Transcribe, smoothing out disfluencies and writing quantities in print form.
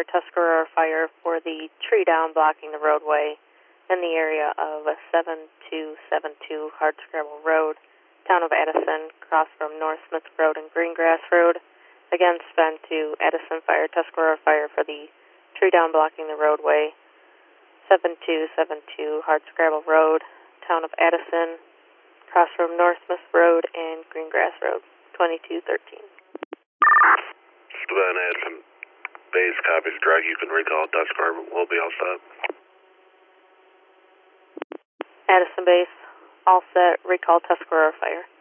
Tuscarora Fire for the tree down blocking the roadway in the area of 7272 Hardscrabble Road, Town of Addison, across from North Smith Road and Greengrass Road. Again, spend to Addison Fire, Tuscarora Fire for the tree down blocking the roadway, 7272 Hardscrabble Road, Town of Addison, across from North Smith Road and Greengrass Road, 2213. Savannah Addison base copies drag. You can recall Tuscarora, but we'll be all set. Addison base, all set. Recall Tuscarora Fire.